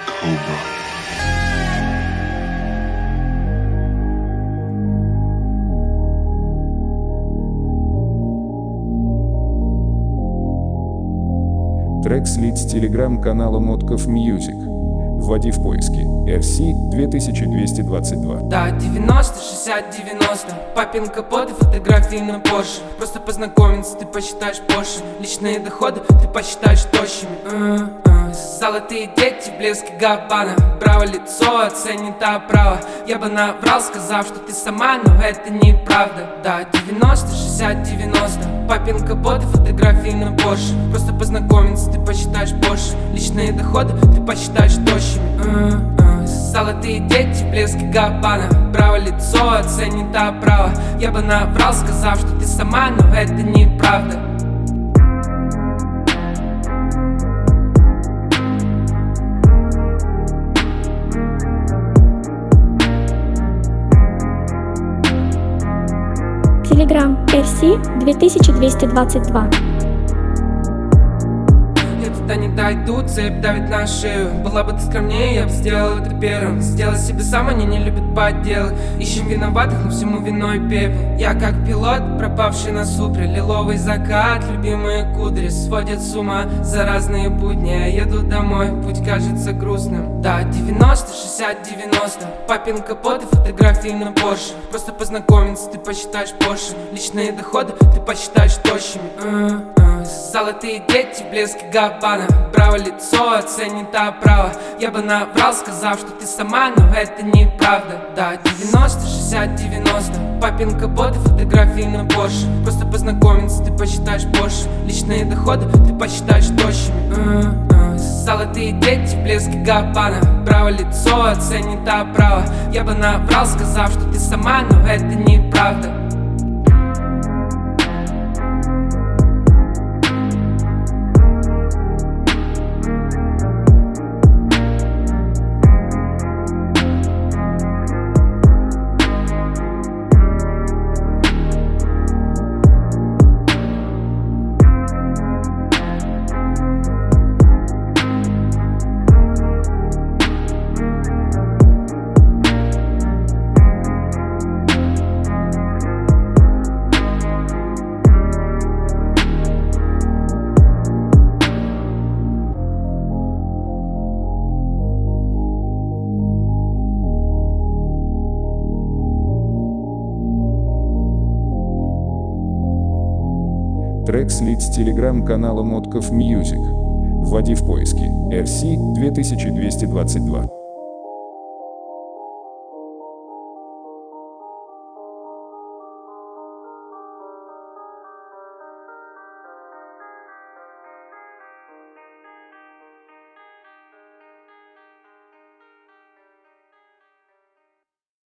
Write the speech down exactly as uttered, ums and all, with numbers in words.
Куба. Трек слит с телеграм-канала Мотков Мьюзик. Вводи в поиски эр си две тысячи двести двадцать два. Да, девяносто, шестьдесят, девяносто. Папин капот и фотографии на Порше. Просто познакомиться ты посчитаешь позже. Личные доходы ты посчитаешь тощими. Золотые дети, блески Габбана. Браво лицо, оценит оправа. Я бы наврал, сказав, что ты сама, но это неправда. Да, девяносто, шестьдесят, девяносто. Папин капот и фотографии на Порше. Просто познакомиться ты посчитаешь позже. Личные доходы ты посчитаешь тощими. Золотые дети, блески Габбана. Браво лицо, оценит оправа. Я бы наврал, сказав, что ты сама, но это неправда. Telegram эр си две тысячи двести двадцать два. Да не дойду, цепь давит на шею. Была бы ты скромнее, я бы сделал это первым. Сделай себе сам, они не любят подделы. Ищем виноватых, но всему виной пепел. Я как пилот, пропавший на супре. Лиловый закат, любимые кудри сводят с ума за разные будни. Я еду домой, путь кажется грустным. Да, девяносто, шестьдесят, девяносто. Папин капот и фотографии на Порше. Просто познакомиться ты посчитаешь позже. Личные доходы ты посчитаешь тощими. Золотые дети, блески Габбана. Браво лицо, оценит оправа. Я бы наврал, сказав, что ты сама, но это неправда. Да, девяносто, шестьдесят, девяносто. Папин капот и фотографии на Порше. Просто познакомиться ты посчитаешь позже. Личные доходы ты посчитаешь тощими. Золотые дети, блески Габбана. Браво лицо, оценит оправа. Я бы наврал, сказав, что ты сама, но это неправда. Трек слит с телеграм-канала Мотков Мьюзик. Вводи в поиски эр си две тысячи двести двадцать два.